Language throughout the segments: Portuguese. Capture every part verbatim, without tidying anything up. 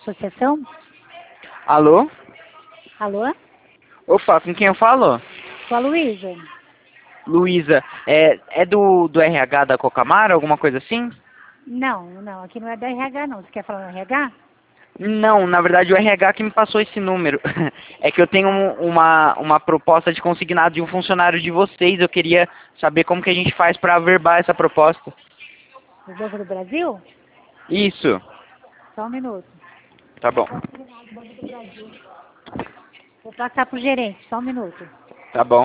Associação? Alô? Alô? Opa, com quem eu falo? Sou a Luísa. Luísa, é, é do, do R H da Cocamara, alguma coisa assim? Não, não, aqui não é da R H não. Você quer falar no R H? Não, na verdade o R H que me passou esse número. É que eu tenho um- uma, uma proposta de consignado de um funcionário de vocês. Eu queria saber como que a gente faz para averbar essa proposta. Do Banco do Brasil? Isso, Só um minuto. tá bom, Vou passar pro gerente, só um minuto. tá bom.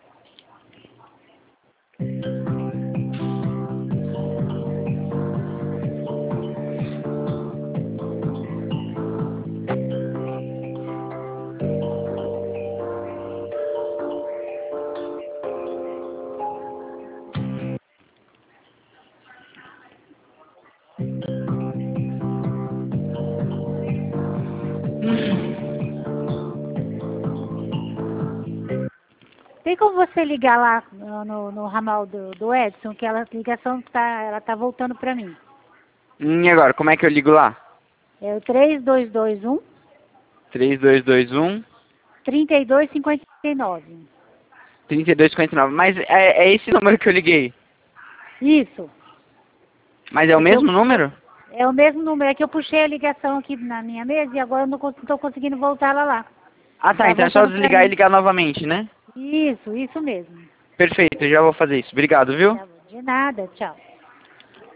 Tem como você ligar lá no, no, no ramal do, do Edson, que ela, a ligação tá, ela tá voltando para mim. E agora, como é que eu ligo lá? É o três dois dois um, três dois dois um, trinta e dois cinquenta e nove. trinta e dois cinquenta e nove. Mas é, é esse número que eu liguei. Isso. Mas é o É, que eu, mesmo número? é o mesmo número, é que eu puxei a ligação aqui na minha mesa e agora eu não estou conseguindo voltar ela lá. Ah tá, Tá então é só voltando pra desligar e mim. ligar novamente, né? Isso, isso mesmo. Perfeito, eu já vou fazer isso. Obrigado, viu? Tá bom. De nada, tchau.